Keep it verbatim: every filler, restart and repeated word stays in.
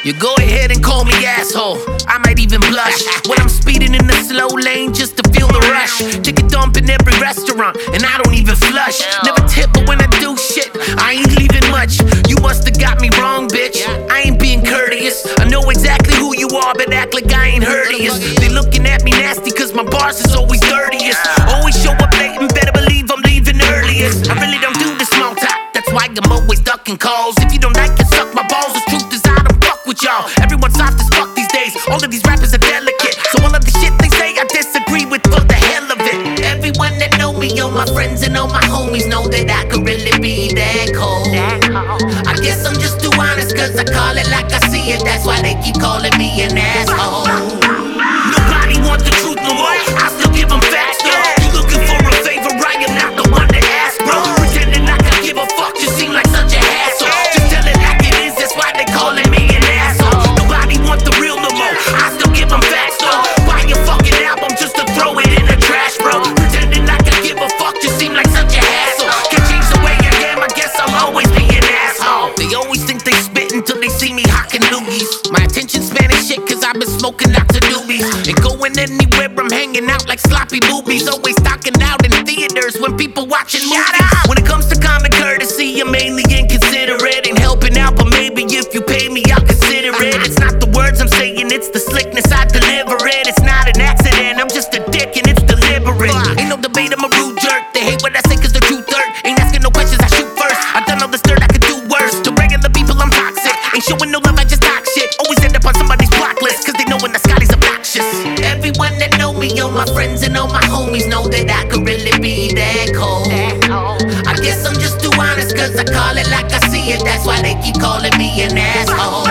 You go ahead and call me asshole, I might even blush when I'm speeding in the slow lane just to feel the rush. Take a dump in every restaurant and I don't even flush. Never tip, but when I do shit, I ain't leaving much. You musta got me wrong, bitch, I ain't being courteous. I know exactly who you are, but act like I ain't heard of you. They looking at me nasty cause my bars is always dirtiest. Always show up late and better believe I'm leaving earliest. I really don't do the small talk, that's why I'm always ducking calls. If you don't like it, suck my balls. The truth is I don't fuck with y'all. Everyone's soft as fuck these days. All of these rappers are delicate, so all of the shit they say I disagree with for the hell of it. Everyone that know me, all my friends and all my homies know that I could really be that cold. I guess I'm just too honest cause I call it like I see it. That's why they keep calling me an asshole. Nobody wants the truth no more, I still give them facts though. You looking for a favor, I am not the one to ask, bro. Pretending like I give a fuck just seem like such a hassle. Just tell it like it is, that's why they calling me an asshole. Nobody wants the real no more, I still give them facts though. Buy your fucking album just to throw it in the trash, bro. Pretending like I give a fuck just seem like such a hassle. Can't change the way I am, I guess I'll always be an asshole. They always think they spit until they see me hocking loogies. My attention span is shit cause I've been smoking lots of doobies. And going anywhere I'm hanging out like sloppy boobies. Always talking out in theaters when people watching movies. When it comes to common courtesy, I'm mainly inconsiderate. Ain't helping out, but maybe if you pay me, I'll consider it. It's not the words I'm saying, it's the slickness I deliver it. It's not an accident, I'm just a dick and it's deliberate. Ain't no debate, I'm a rude jerk. They hate what I say cause the truth hurt. Ain't asking no questions, I shoot first. I've done all this dirt, I could do worse. To regular people, I'm toxic. Ain't showing no love, I just talk shit. Always end up on somebody's block list cause they know when the Scotty's obnoxious. Everyone that know me, all my friends and all my homies know that I could really be that cold. I guess I'm just too honest cause I call it like I see it. That's why they keep calling me an asshole.